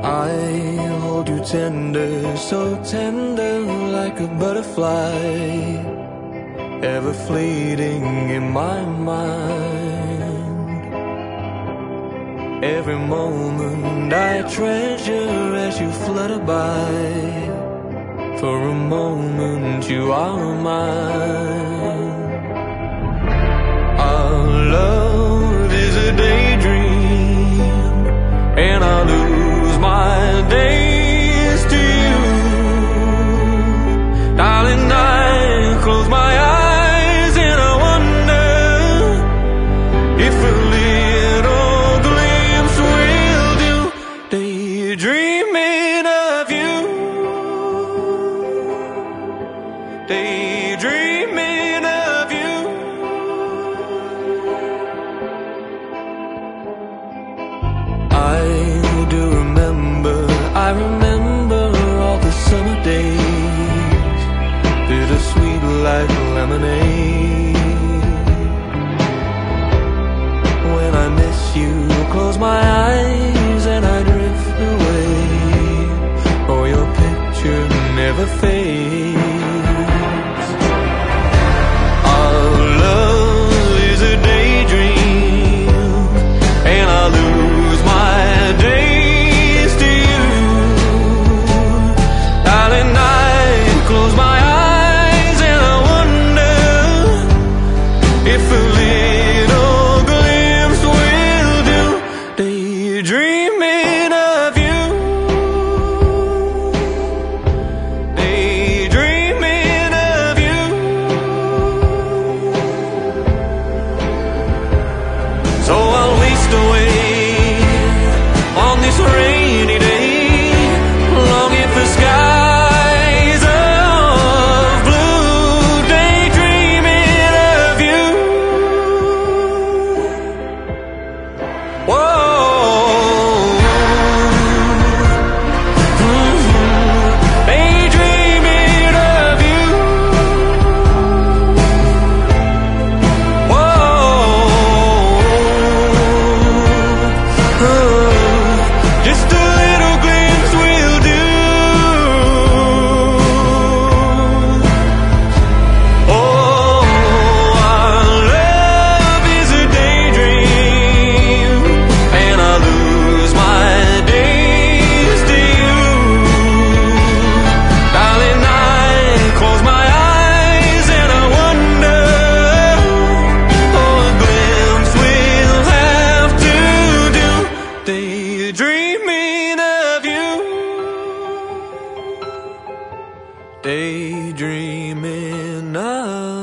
I hold you tender, so tender like a butterfly, ever fleeting in my mind. Every moment I treasure as you flutter by. For a moment you are mine. Our love is a daydream, and I lose my days to you. Darling, I close my eyes and I wonder if a little glimpse will do. Daydreaming of you, daydreaming of you. I remember all the summer days, bittersweet like lemonade. When I miss you, close my eyes and I drift away. Oh, your picture never fades. Our love is a daydream, and I lose my days to you. Darling, I close my eyes and I wonder if a little glimpse will do. Daydreaming of you, daydreaming of you. So I'll waste away on this rainy day, longing for skies of blue, daydreaming of you. Whoa. Daydreaming of you. Whoa. Just a little glimpse will do. Oh, our love is a daydream, and I lose my days to you. Darling, I close my eyes and I wonder, oh, a glimpse will have to do. Daydreaming of you, daydreaming of